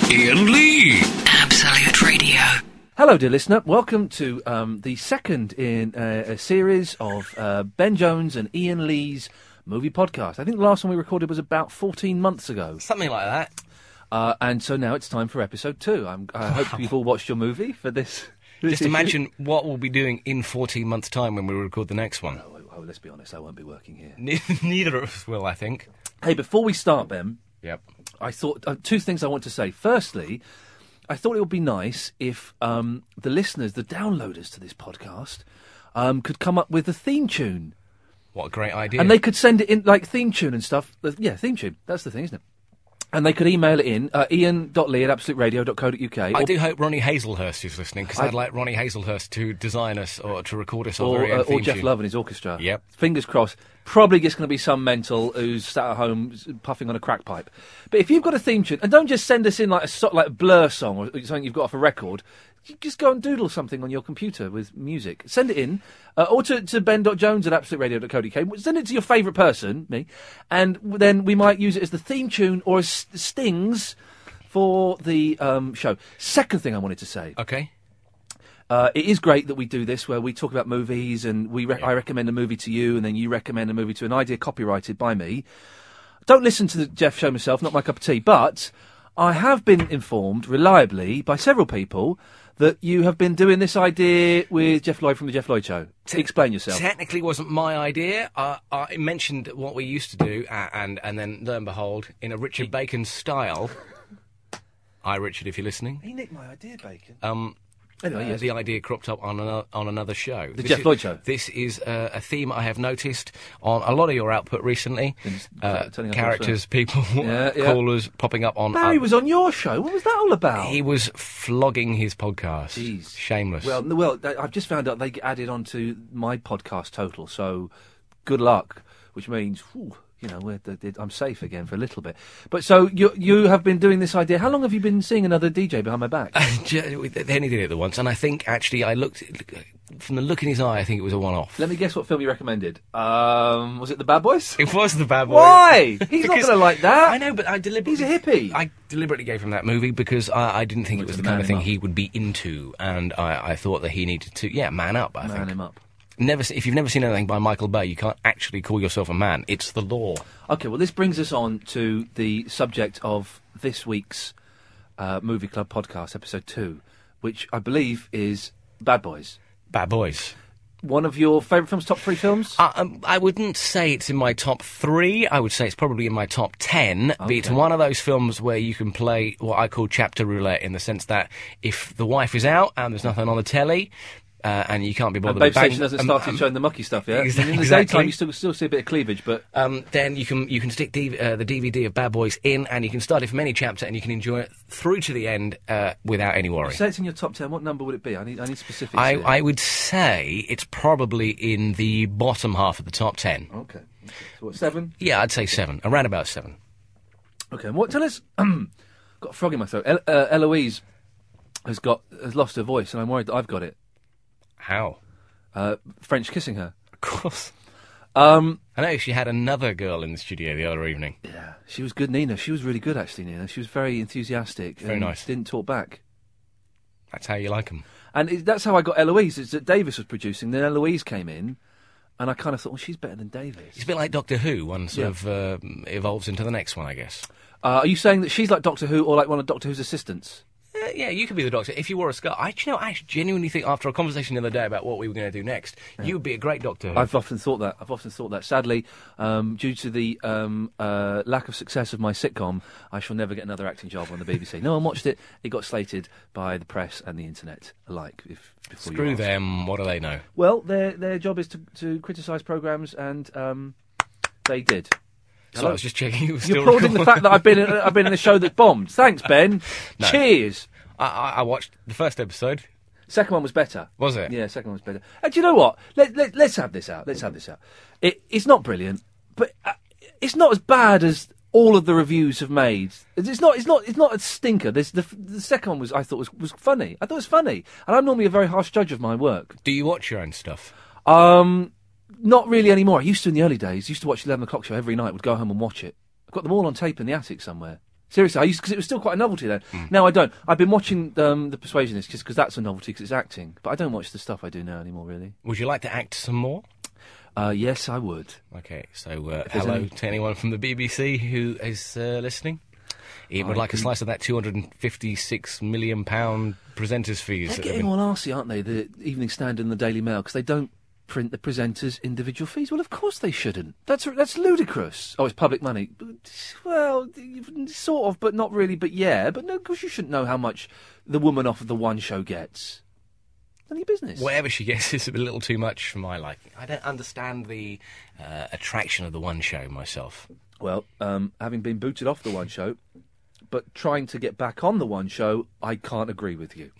Ian Lee. Absolute Radio. Hello, dear listener. Welcome to the second in a series of Ben Jones and Ian Lee's movie podcast. I think the last one we recorded was about 14 months ago. Something like that. And so now it's time for episode 2. I hope you've all watched your movie for this. Just imagine what we'll be doing in 14 months' time when we record the next one. Oh, let's be honest, I won't be working here. Neither of us will, I think. Hey, before we start, Ben, Yep. I thought two things I want to say. Firstly, I thought it would be nice if the listeners, the downloaders to this podcast, could come up with a theme tune. What a great idea. And they could send it in, like, theme tune and stuff. Yeah, theme tune. That's the thing, isn't it? And they could email it in, ian.lee@absoluteradio.co.uk. I do hope Ronnie Hazelhurst is listening, because I'd like Ronnie Hazelhurst to design us or to record us our very own theme or Jeff tune. Love and his orchestra. Yep. Fingers crossed. Probably just going to be some mental who's sat at home puffing on a crack pipe. But if you've got a theme tune, and don't just send us in like a Blur song or something you've got off a record, you just go and doodle something on your computer with music. Send it in, or to ben.jones@absoluteradio.co.uk. Send it to your favourite person, me, and then we might use it as the theme tune or as stings for the show. Second thing I wanted to say. Okay. It is great that we do this, where we talk about movies, and I recommend a movie to you, and then you recommend a movie to an idea copyrighted by me. Don't listen to the Jeff show myself, not my cup of tea, but I have been informed reliably by several people that you have been doing this idea with Jeff Lloyd from the Jeff Lloyd Show. Explain yourself. Technically wasn't my idea. I mentioned what we used to do, and then, lo and behold, in a Richard Bacon style... Hi, Richard, if you're listening. He nicked my idea, Bacon. Anyway, yes. The idea cropped up on another show. The Jeff Lloyd Show. This is a theme I have noticed on a lot of your output recently. Characters, people, callers popping up on... Barry was on your show. What was that all about? He was flogging his podcast. Jeez. Shameless. Well, I've just found out they get added onto my podcast total, so good luck, which means... you know, I'm safe again for a little bit. But so you have been doing this idea. How long have you been seeing another DJ behind my back? They only did it the once, and I think actually I looked from the look in his eye. I think it was a one-off. Let me guess what film you recommended. Was it The Bad Boys? It was The Bad Boys. Why? He's not going to like that. I know, but I deliberately... He's a hippie. I deliberately gave him that movie because I didn't think it was the kind of thing he would be into, and I thought that he needed to, man up. I think. Man him up. If you've never seen anything by Michael Bay, you can't actually call yourself a man. It's the law. Okay, well, this brings us on to the subject of this week's Movie Club podcast, episode 2, which I believe is Bad Boys. Bad Boys. One of your favourite films, top 3 films? I wouldn't say it's in my top 3. I would say it's probably in my top 10. Okay. But it's one of those films where you can play what I call chapter roulette, in the sense that if the wife is out and there's nothing on the telly... and you can't be bothered. And Babe Station hasn't started showing the mucky stuff yet. Exactly. In the daytime, you still see a bit of cleavage, but then you can stick the DVD of Bad Boys in, and you can start it from any chapter, and you can enjoy it through to the end without any worry. Say it's in your top 10. What number would it be? I need specifics. I would say it's probably in the bottom half of the top 10. Okay. So what, 7? Yeah, I'd say 7. Around about 7. Okay. And tell us. Got a frog in my throat. Eloise has lost her voice, and I'm worried that I've got it. How? French kissing her. Of course. I know she had another girl in the studio the other evening. Yeah, she was good, Nina. She was really good, actually, Nina. She was very enthusiastic. Very nice. Didn't talk back. That's how you like them. And that's how I got Eloise. It's that Davis was producing, then Eloise came in, and I kind of thought, well, she's better than Davis. It's a bit like Doctor Who. One sort of evolves into the next one, I guess. Are you saying that she's like Doctor Who, or like one of Doctor Who's assistants? Yeah, you could be the Doctor. If you wore a scarf... I genuinely think, after a conversation the other day about what we were going to do next, you would be a great Doctor Who. I've often thought that. Sadly, due to the lack of success of my sitcom, I shall never get another acting job on the BBC. No one watched it. It got slated by the press and the internet alike. Screw them. What do they know? Well, their job is to criticise programmes, and they did. So I was just checking you were still You're applauding the fact that I've been in a show that bombed. Thanks, Ben. No. Cheers. I watched the first episode. Second one was better. Was it? Yeah, second one was better. And do you know what? Let's have this out. It's not brilliant, but it's not as bad as all of the reviews have made. It's not a stinker. The second one I thought was funny. I thought it was funny, and I'm normally a very harsh judge of my work. Do you watch your own stuff? Not really anymore. I used to in the early days. Used to watch the 11 o'clock show every night. Would go home and watch it. I've got them all on tape in the attic somewhere. Seriously, I used because it was still quite a novelty then. Now I don't. I've been watching The Persuasionist just because that's a novelty because it's acting. But I don't watch the stuff I do now anymore, really. Would you like to act some more? Yes, I would. Okay, so hello to anyone from the BBC who is listening. Ian would like a slice of that £256 million presenter's fees. They're getting all arsey, aren't they? The Evening Standard and the Daily Mail because they don't print the presenters' individual fees. Well, of course they shouldn't. That's ludicrous. Oh, it's public money. Well, sort of, but not really. But yeah, but no, of course you shouldn't know how much the woman off of the One Show gets. None of your business. Whatever she gets is a little too much for my liking. I don't understand the attraction of the One Show myself. Well, having been booted off the One Show, but trying to get back on the One Show, I can't agree with you.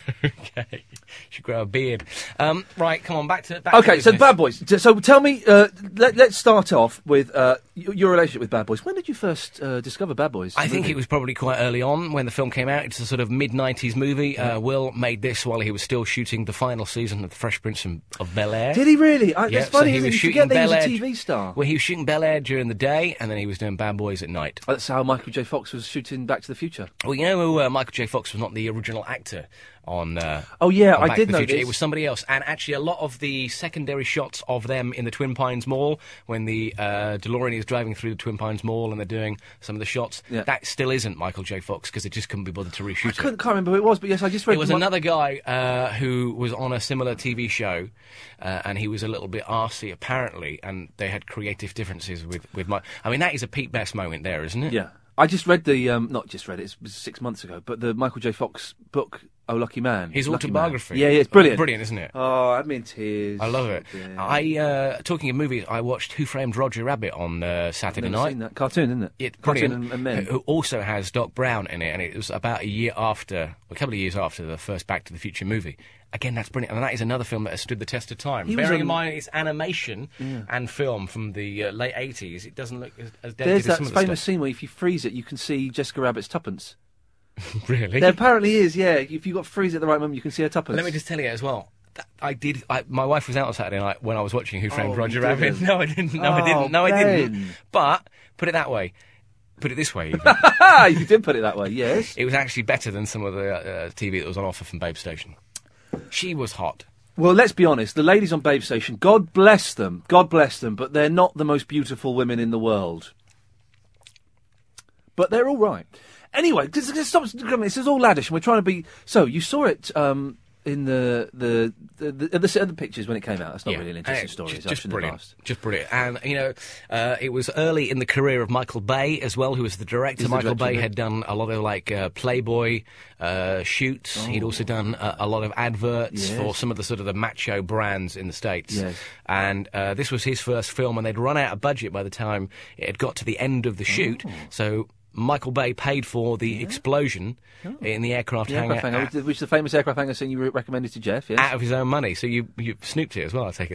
Okay. Should grow a beard. Right, come on, back to okay, to so business. Bad Boys. So tell me, let's start off with your relationship with Bad Boys. When did you first discover Bad Boys? I think it was probably quite early on when the film came out. It's a sort of mid-90s movie. Will made this while he was still shooting the final season of The Fresh Prince of Bel-Air. Did he really? That's funny, so he isn't was it? You shooting forget that he was a Bel-Air. TV star. Well, he was shooting Bel-Air during the day, and then he was doing Bad Boys at night. That's how Michael J. Fox was shooting Back to the Future. Well, you know, Michael J. Fox was not the original actor on. Oh yeah, on I Back did to the know Future. this. It was somebody else, and actually, a lot of the secondary shots of them in the Twin Pines Mall, when the DeLorean is driving through the Twin Pines Mall, and they're doing some of the shots. Yeah. That still isn't Michael J. Fox because they just couldn't be bothered to reshoot it. Can't remember who it was, but yes, I just read. It was another guy who was on a similar TV show, and he was a little bit arsey apparently, and they had creative differences with Mike. I mean, that is a Pete Best moment there, isn't it? Yeah, I just read the not just read it. It was 6 months ago, but the Michael J. Fox book, Oh Lucky Man. His Lucky autobiography. Man. Yeah, it's brilliant. Brilliant, isn't it? Oh, I'm in tears. I love it. Yeah. Talking of movies, I watched Who Framed Roger Rabbit on Saturday Never night. seen that cartoon, isn't it? It's Cartoon brilliant. and men. Who also has Doc Brown in it, and it was about a couple of years after the first Back to the Future movie. Again, that's brilliant, and that is another film that has stood the test of time. He was Bearing in on- mind it's animation and film from the late 80s, it doesn't look as dated There's as that some of the famous stuff. scene where if you freeze it, you can see Jessica Rabbit's tuppence. Really? There apparently is, yeah. If you got freeze at the right moment, you can see her tuppence. Let me just tell you as well. My wife was out on Saturday night when I was watching Who Framed Oh, Roger you Rabbit. didn't? No, I didn't. Oh, I didn't. Ben. But put it that way. Put it this way. Even. You did put it that way, yes. It was actually better than some of the TV that was on offer from Babe Station. She was hot. Well, let's be honest. The ladies on Babe Station, God bless them, but they're not the most beautiful women in the world. But they're all right. Anyway, stop. This is all laddish, and we're trying to be. So you saw it in the pictures when it came out. That's not really an interesting story. Just brilliant. Just brilliant. And, you know, it was early in the career of Michael Bay as well, who was the director. Michael Bay had done a lot of, like, Playboy shoots. He'd also done a lot of adverts for some of the sort of the macho brands in the States. Yes. And this was his first film, and they'd run out of budget by the time it had got to the end of the shoot. So Michael Bay paid for the explosion in the aircraft hangar. Which is the famous aircraft hangar scene you recommended to Jeff, yes? Out of his own money. So you snooped it as well, I take it,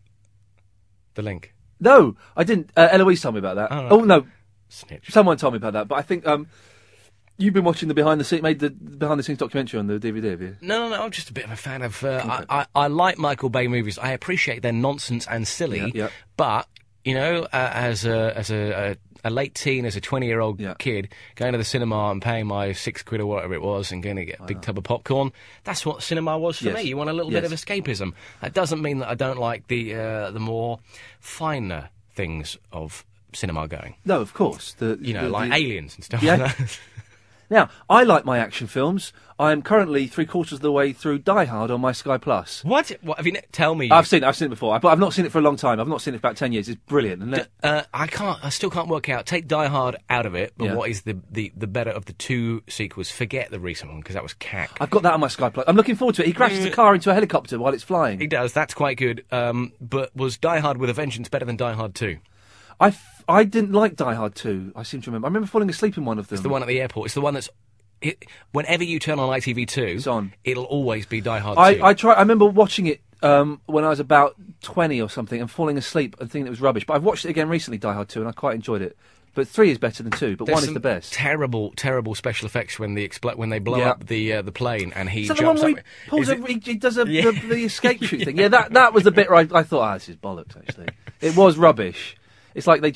the link. No, I didn't. Eloise told me about that. Oh, Oh, no, Snitch. someone told me about that. But I think you've been watching the behind the scenes documentary on the DVD, have you? No, I'm just a bit of a fan of... I like Michael Bay movies. I appreciate their nonsense and silly, Yeah. but, you know, as a late teen, as a 20-year-old kid, going to the cinema and paying my £6 or whatever it was and going to get a big tub of popcorn, that's what cinema was for Yes. me. You want a little bit of escapism. That doesn't mean that I don't like the more finer things of cinema going. No, of course. Like Aliens and stuff Yeah. like that. Now, I like my action films. I am currently 3/4 of the way through Die Hard on my Sky Plus. What have you... Tell me. I've seen it before, but I've not seen it for a long time. I've not seen it for about 10 years. It's brilliant, isn't it? I still can't work out. Take Die Hard out of it, but Yeah. what is the better of the two sequels? Forget the recent one because that was cack. I've got that on my Sky Plus. I'm looking forward to it. He crashes a car into a helicopter while it's flying. He does. That's quite good. But was Die Hard with a Vengeance better than Die Hard 2? I didn't like Die Hard 2, I seem to remember. I remember falling asleep in one of them. It's the one at the airport. It's the one that's... whenever you turn on ITV2, It's on. It'll always be Die Hard 2. I remember watching it when I was about 20 or something and falling asleep and thinking it was rubbish. But I've watched it again recently, Die Hard 2, and I quite enjoyed it. But 3 is better than 2, but There's 1 is some the best. Terrible, terrible special effects when they blow Yeah. up the plane and he Is that jumps the one up. where Is it- he does Yeah. the escape chute thing? Yeah, that was the bit where I thought, this is bollocks, actually. It was rubbish. It's like they just,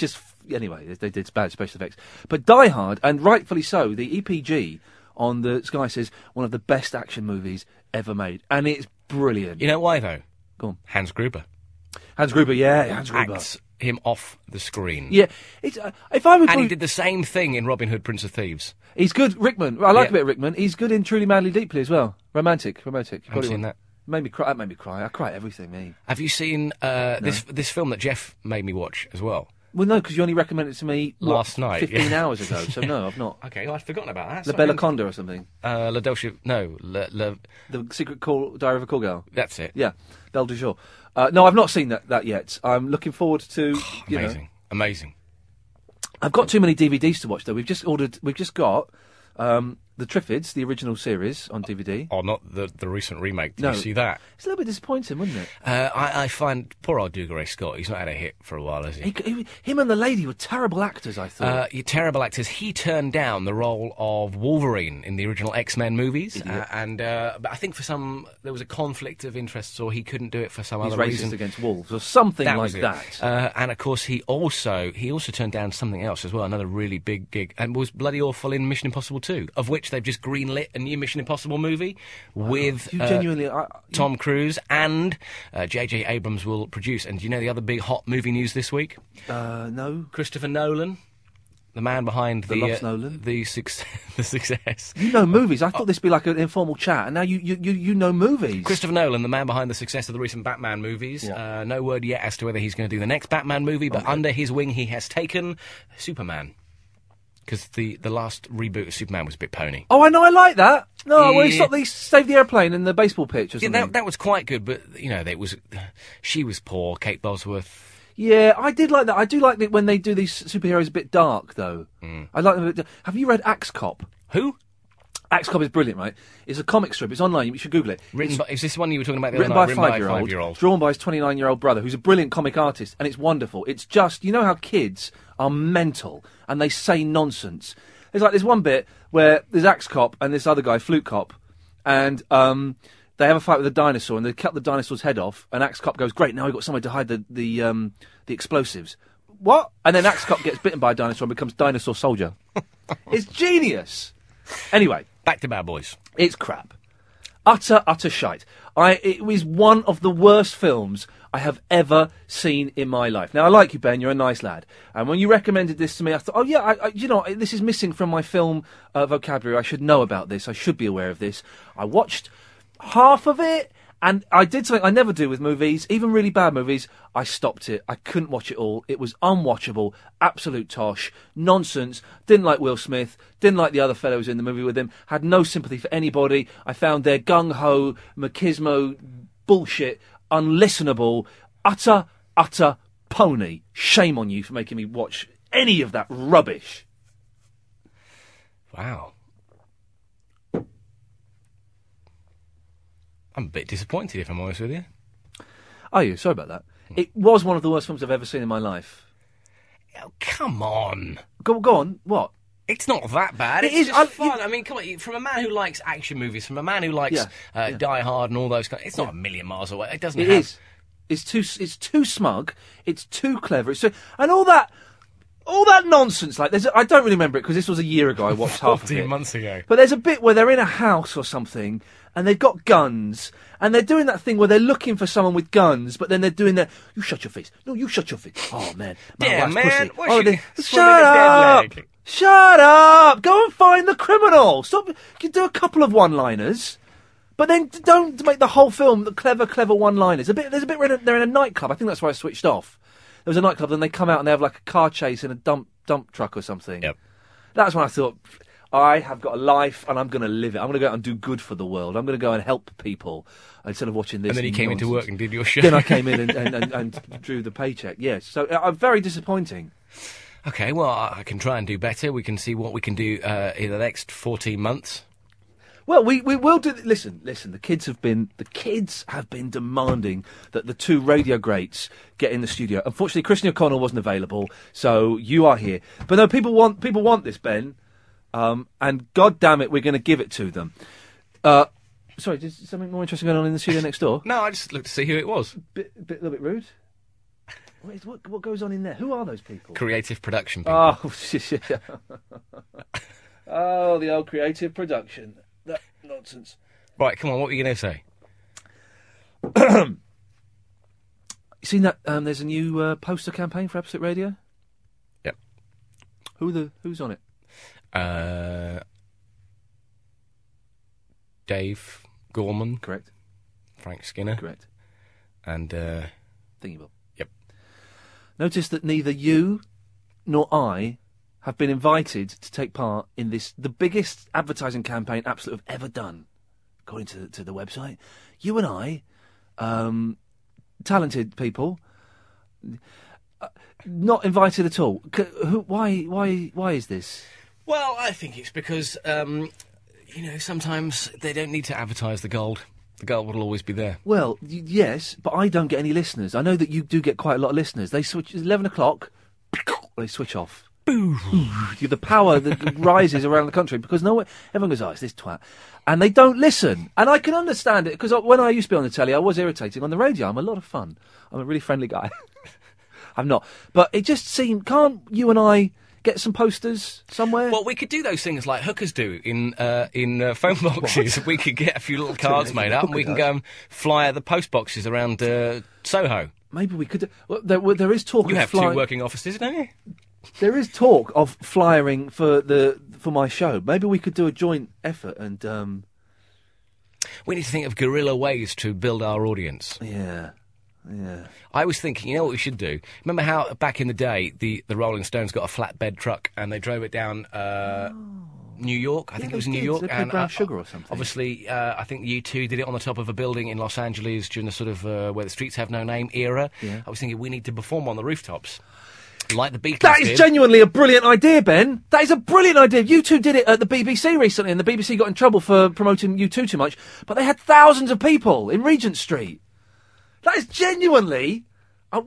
anyway, they did bad special effects. But Die Hard, and rightfully so, the EPG on the Sky says one of the best action movies ever made, and it's brilliant. You know why though? Go on. Hans Gruber. Hans Gruber, yeah, Hans Gruber. Acts him off the screen. Yeah, it's if I would. And he did the same thing in Robin Hood, Prince of Thieves. He's good, Rickman. I like a bit of Rickman. He's good in Truly Madly Deeply as well. Romantic. I haven't seen that. Made me cry. That made me cry. I cry at everything. Me. Have you seen this film that Jeff made me watch as well? Well, no, because you only recommended it to me last night, 15 hours ago. So no, I've not. Okay, well, I'd forgotten about that. La Bella Conda or something. La Dolce. No, The Secret Diary of a Call Girl. That's it. Yeah, Belle du Jour. No, I've not seen that yet. I'm looking forward to. Amazing. I've got too many DVDs to watch though. We've just got the Triffids, the original series, on DVD. Oh, not the recent remake. Did you see that? It's a little bit disappointing, wasn't it? I find poor old Dougray Scott. He's not had a hit for a while, has he? Him and the lady were terrible actors, I thought. Terrible actors. He turned down the role of Wolverine in the original X-Men movies, but I think there was a conflict of interests, or he couldn't do it for some other reason. He's racist against wolves, or something like that. And of course, he also turned down something else as well, another really big gig, and was bloody awful in Mission Impossible 2, of which they've just greenlit a new Mission Impossible movie with Tom Cruise, and J.J. Abrams will produce. And do you know the other big hot movie news this week? No. Christopher Nolan, the man behind the success. You know movies. I thought this would be like an informal chat, and now you know movies. Christopher Nolan, the man behind the success of the recent Batman movies. Yeah. No word yet as to whether he's going to do the next Batman movie, but under his wing he has taken Superman. Because the last reboot of Superman was a bit pony. Oh, I know, I like that. No, well, he saved the airplane in the baseball pitch or something. Yeah, that was quite good, but, she was poor, Kate Bosworth. Yeah, I did like that. I do like it when they do these superheroes a bit dark, though. I like them a bit. Have you read Axe Cop? Who? Axe Cop is brilliant, right? It's a comic strip. It's online. You should Google it. Is this one you were talking about the other night? Written by a 5-year-old. Drawn by his 29-year-old brother, who's a brilliant comic artist, and it's wonderful. It's just, you know how kids are mental, and they say nonsense. There's like this one bit where there's Axe Cop and this other guy, Flute Cop, and they have a fight with a dinosaur, and they cut the dinosaur's head off, and Axe Cop goes, great, now we've got somewhere to hide the explosives. What? And then Axe Cop gets bitten by a dinosaur and becomes Dinosaur Soldier. It's genius! Anyway. Back to Bad Boys. It's crap. Utter shite. It was one of the worst films I have ever seen in my life. Now, I like you, Ben. You're a nice lad. And when you recommended this to me, I thought, oh, yeah, this is missing from my film vocabulary. I should know about this. I should be aware of this. I watched half of it, and I did something I never do with movies, even really bad movies. I stopped it. I couldn't watch it all. It was unwatchable. Absolute tosh. Nonsense. Didn't like Will Smith. Didn't like the other fellows in the movie with him. Had no sympathy for anybody. I found their gung-ho, machismo bullshit unlistenable. Utter pony. Shame on you for making me watch any of that rubbish. Wow. I'm a bit disappointed, if I'm honest with you. Are you? Sorry about that. It was one of the worst films I've ever seen in my life. Oh, come on. Go on. What? It's not that bad. It's just fun. I mean, come on. From a man who likes action movies, from a man who likes Die Hard and all those kind, it's not a million miles away. It doesn't. It is. It's too smug. It's too clever. And all that nonsense. Like, I don't really remember it because this was a year ago. I watched half of it. 14 months ago. But there's a bit where they're in a house or something, and they've got guns, and they're doing that thing where they're looking for someone with guns, but then they're doing that. You shut your face. No, you shut your face. Oh man, damn man. Shut up. Shut up. Go and find the criminal. Stop. You do a couple of one-liners. But then don't make the whole film the clever one-liners. There's a bit where they're in a nightclub. I think that's why I switched off. There was a nightclub, then they come out and they have like a car chase in a dump truck or something. Yep. That's when I thought, I have got a life and I'm going to live it. I'm going to go out and do good for the world. I'm going to go and help people instead of watching this. And then you came into work and did your show. Then I came in and drew the paycheck. Yes. So very disappointing. Okay, well, I can try and do better. We can see what we can do in the next 14 months. Well, we will do. Listen. The kids have been demanding that the two radio greats get in the studio. Unfortunately, Christian O'Connell wasn't available, so you are here. But no, people want this, Ben, and God damn it, we're going to give it to them. Sorry, is something more interesting going on in the studio next door? No, I just looked to see who it was. A little bit rude. What goes on in there? Who are those people? Creative production people. Oh, oh, the old creative production. That nonsense. Right, come on, what were you going to say? You seen that? There's a new poster campaign for Absolute Radio. Yep. Who's on it? Dave Gorman. Correct. Frank Skinner. Correct. And Thingybob. Yep. Notice that neither you nor I have been invited to take part in the biggest advertising campaign Absolute have ever done, according to the website. You and I, talented people, not invited at all. Why is this? Well, I think it's because, sometimes they don't need to advertise the gold. The gold will always be there. Well, yes, but I don't get any listeners. I know that you do get quite a lot of listeners. They switch at 11 o'clock, they switch off. The power that rises around the country because everyone goes, it's this twat. And they don't listen. And I can understand it because when I used to be on the telly, I was irritating. On the radio, I'm a lot of fun. I'm a really friendly guy. I'm not. But it just seemed, can't you and I get some posters somewhere? Well, we could do those things like hookers do in phone boxes. We could get a few little cards made up and we can go and fly the post boxes around Soho. Maybe we could. Well, there is talk. You have two working offices, don't you? There is talk of flyering for my show. Maybe we could do a joint effort and. We need to think of guerrilla ways to build our audience. Yeah. I was thinking, you know what we should do? Remember how back in the day the Rolling Stones got a flatbed truck and they drove it down New York? I think it was New York. They played Brown Sugar or something. Obviously, I think U2 did it on the top of a building in Los Angeles during the sort of where the streets have no name era. Yeah. I was thinking we need to perform on the rooftops. Like the Beatles That is did. genuinely a brilliant idea, Ben. That is a brilliant idea. U2 did it at the BBC recently, and the BBC got in trouble for promoting U2 too much, but they had thousands of people in Regent Street. That is genuinely... How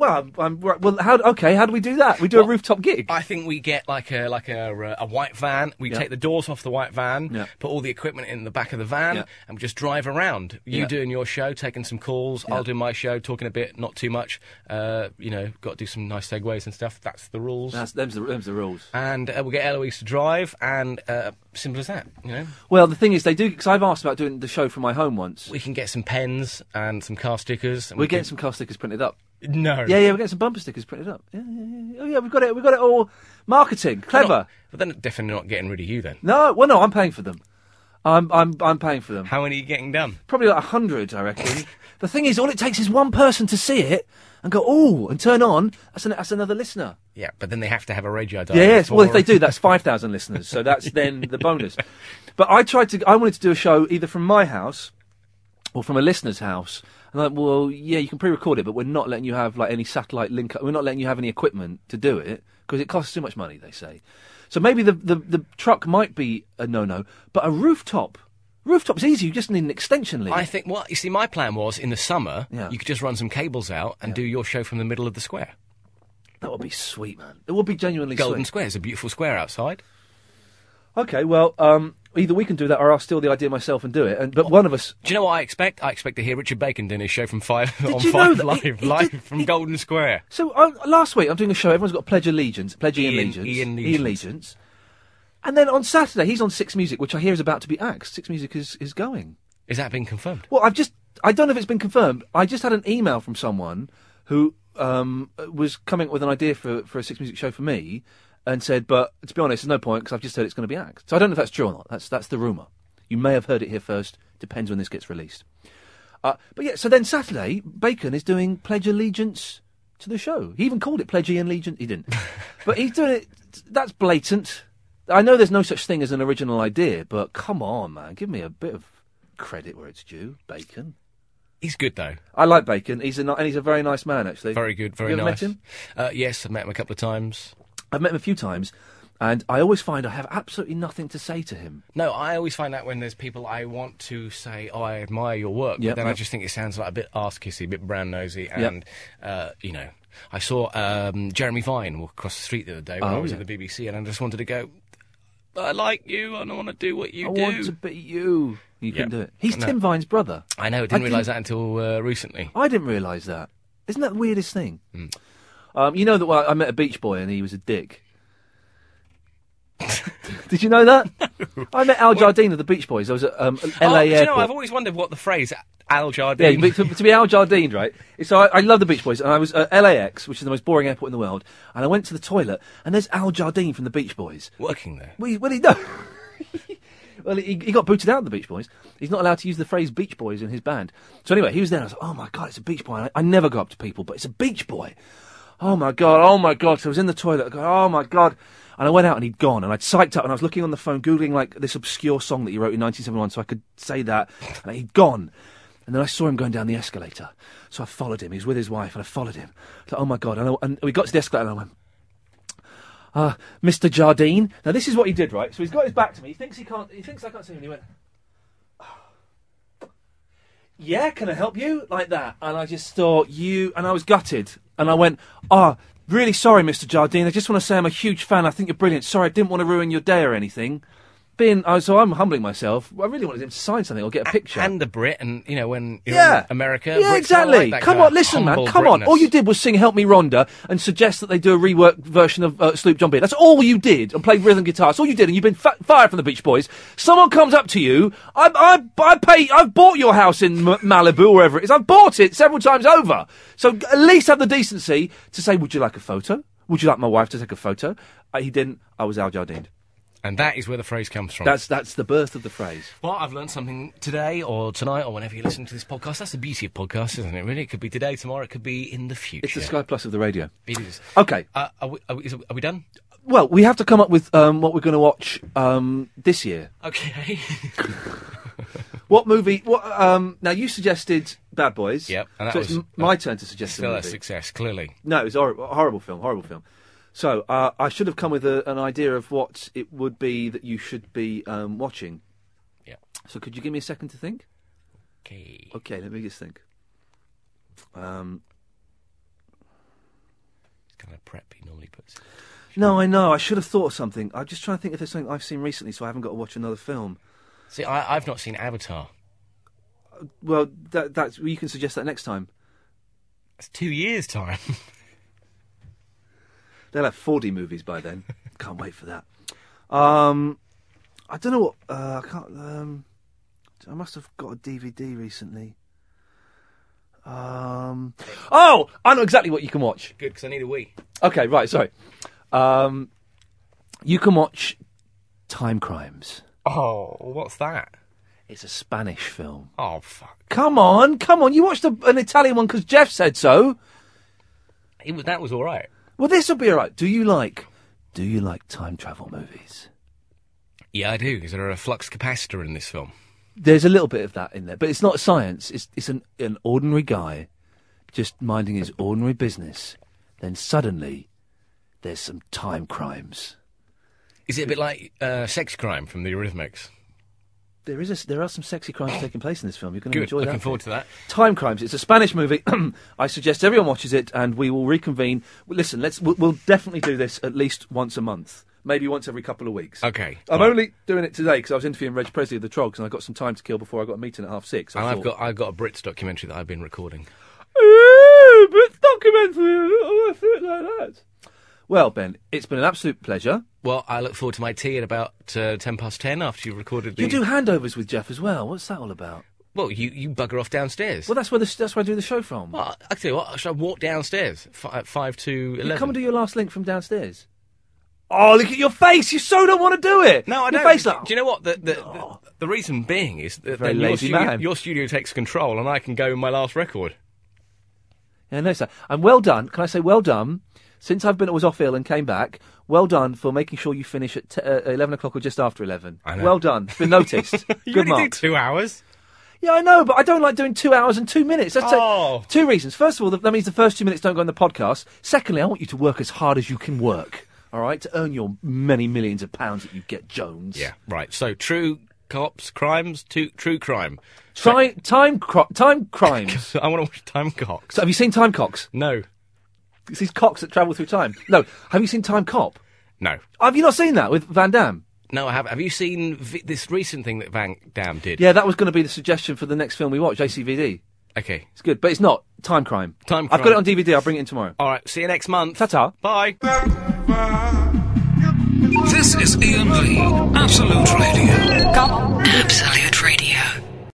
do we do that? We do a rooftop gig. I think we get like a white van. We take the doors off the white van, put all the equipment in the back of the van, and we just drive around. You doing your show, taking some calls. I'll do my show, talking a bit, not too much. Got to do some nice segues and stuff. That's the rules. Them's the rules. And we'll get Eloise to drive, and simple as that. Well, the thing is, they do, because I've asked about doing the show from my home once. We can get some pens and some car stickers. And We're getting some car stickers printed up. No. Yeah, we're getting some bumper stickers printed up. Yeah. Oh, yeah, we've got it all. Marketing, clever. But then definitely not getting rid of you then. No, I'm paying for them. I'm paying for them. How many are you getting done? Probably like 100, I reckon. The thing is, all it takes is one person to see it and go, ooh, and turn on. That's another listener. Yeah, but then they have to have a radio dial. Yes, well, if they do, that's 5,000 listeners. So that's then the bonus. But I wanted to do a show either from my house or from a listener's house. And I'm like, well, yeah, you can pre-record it, but we're not letting you have like any satellite link. We're not letting you have any equipment to do it because it costs too much money, they say. So maybe the truck might be a no-no, but a rooftop's easy. You just need an extension lead. I think. Well, you see, my plan was in the summer you could just run some cables out and do your show from the middle of the square. That would be sweet, man. It would be genuinely Golden sweet. Square is a beautiful square outside. Okay, well, either we can do that or I'll steal the idea myself and do it. But one of us... Do you know what I expect? I expect to hear Richard Bacon doing his show from 5 Did on you 5 know that live from Golden Square. So last week I'm doing a show, everyone's got a Pledge Allegiance, Ian Allegiance. And then on Saturday he's on Six Music, which I hear is about to be axed. Six Music is going. Is that being confirmed? Well, I don't know if it's been confirmed. I just had an email from someone who was coming up with an idea for a Six Music show for me, and said, but to be honest, there's no point because I've just heard it's going to be axed. So I don't know if that's true or not. That's the rumour. You may have heard it here first. Depends when this gets released. But yeah, so then Saturday, Bacon is doing Pledge Allegiance to the show. He even called it Pledge Allegiance. He didn't. But he's doing it. That's blatant. I know there's no such thing as an original idea, but come on, man. Give me a bit of credit where it's due. Bacon. He's good, though. I like Bacon. He's a very nice man, actually. Very good, very you ever nice. met him? Yes, I've met him a couple of times. I've met him a few times, and I always find I have absolutely nothing to say to him. No, I always find that when there's people I want to say, I admire your work, but then I just think it sounds like a bit arse-kissy, a bit brown-nosy, and, I saw Jeremy Vine walk across the street the other day when I was at the BBC, and I just wanted to go, I like you, and I want to do what you do. I want to be you. You can do it. He's Tim Vine's brother. I know, I didn't realise that until recently. I didn't realise that. Isn't that the weirdest thing? You know that I met a Beach Boy and he was a dick. Did you know that? No. I met Al Jardine of the Beach Boys. I was at LA Do you Airport. know, I've always wondered what the phrase Al Jardine... Yeah, to be Al Jardine, right? So I love the Beach Boys, and I was at LAX, which is the most boring airport in the world, and I went to the toilet, and there's Al Jardine from the Beach Boys. Working there? Well, he no. Well, he got booted out of the Beach Boys. He's not allowed to use the phrase Beach Boys in his band. So anyway, he was there, and I was like, oh my God, it's a Beach Boy. I never go up to people, but it's a Beach Boy. Oh my God. So I was in the toilet, I go, oh my God. And I went out and he'd gone, and I'd psyched up, and I was looking on the phone, Googling like this obscure song that he wrote in 1971 so I could say that, and he'd gone. And then I saw him going down the escalator. So I followed him. He was with his wife, and I followed him. I was like, oh my God. And we got to the escalator, and I went, Mr. Jardine. Now this is what he did, right? So he's got his back to me. He thinks I can't see him, and he went, yeah, can I help you? Like that. And I just thought, and I was gutted. And I went, really sorry, Mr. Jardine. I just want to say I'm a huge fan. I think you're brilliant. Sorry, I didn't want to ruin your day or anything. So I'm humbling myself. I really wanted him to sign something or get a picture. And a Brit, and, you know, when you're in America... Yeah, Brits exactly. like Come on, listen, man, come on. All you did was sing Help Me Rhonda and suggest that they do a reworked version of Sloop John B. That's all you did, and played rhythm guitar. That's all you did, and you've been fired from the Beach Boys. Someone comes up to you, I've bought your house in Malibu, or wherever it is. I've bought it several times over. So at least have the decency to say, would you like a photo? Would you like my wife to take a photo? He didn't. I was Al Jardine. And that is where the phrase comes from. That's the birth of the phrase. Well, I've learned something today or tonight or whenever you listen to this podcast. That's the beauty of podcasts, isn't it, really? It could be today, tomorrow, it could be in the future. It's the Sky Plus of the radio. It is. Okay. Are we done? Well, we have to come up with what we're going to watch this year. Okay. What movie... now, you suggested Bad Boys. Yep. And that so was it's my turn to suggest a still movie. a success, clearly. No, it was a horrible film. So, I should have come with an idea of what it would be that you should be watching. Yeah. So could you give me a second to think? Okay. Okay, let me just think. It's kind of prep he normally puts. No, I know. I should have thought of something. I'm just trying to think if there's something I've seen recently, so I haven't got to watch another film. See, I've not seen Avatar. Well, that's you can suggest that next time. It's 2 years' time. They'll have 4D movies by then. Can't wait for that. I don't know what. I can't. I must have got a DVD recently. Oh, I know exactly what you can watch. Good, because I need a wee. Okay, right. Sorry. You can watch Time Crimes. Oh, what's that? It's a Spanish film. Oh, fuck. Come on. You watched an Italian one because Jeff said so. That was all right. Well, this will be all right. Do you like time travel movies? Yeah, I do. Is there a flux capacitor in this film? There's a little bit of that in there, but it's not science. It's an ordinary guy just minding his ordinary business. Then suddenly, there's some time crimes. Is it a bit like Sex Crime from the Eurythmics? There are some sexy crimes taking place in this film. You're going to enjoy that. Looking forward to that. Time Crimes. It's a Spanish movie. I suggest everyone watches it, and we will reconvene. Listen, we'll definitely do this at least once a month, maybe once every couple of weeks. Okay. I'm only doing it today because I was interviewing Reg Presley of the Trogs, and I got some time to kill before I got a meeting at 6:30. And I've got a Brits documentary that I've been recording. Brits documentary. Oh, I feel like that. Well, Ben, it's been an absolute pleasure. Well, I look forward to my tea at about 10:10 after you've recorded the... You do handovers with Jeff as well. What's that all about? Well, you bugger off downstairs. Well, that's where I do the show from. Well, I tell you what, should I walk downstairs at 5 to 11? You come and do your last link from downstairs. Oh, look at your face! You so don't want to do it! No, I your don't. Face like... Do you know what? The reason being is that Very then lazy man. your studio takes control and I can go with my last record. Yeah, no, sir. And well done. Can I say well done? Since I was off ill and came back, well done for making sure you finish at 11 o'clock or just after 11. I know. Well done. It's been noticed. You Good only mark. do 2 hours. Yeah, I know, but I don't like doing 2 hours and 2 minutes. That's two reasons. First of all, that means the first 2 minutes don't go in the podcast. Secondly, I want you to work as hard as you can work, all right, to earn your many millions of pounds that you get, Jones. Yeah, right. So, true cops, crimes, true crime. Time crimes. I want to watch Time Cocks. So have you seen Time Cocks? No. It's these cocks that travel through time. No. Have you seen Time Cop? No. Have you not seen that with Van Damme? No, I haven't. Have you seen this recent thing that Van Damme did? Yeah, that was going to be the suggestion for the next film we watch, JCVD. Okay. It's good, but it's not. Time Crime. Time I've got Crime. it on DVD. I'll bring it in tomorrow. All right, see you next month. Ta-ta. Bye. This is Ian Lee, Absolute Radio. Absolute.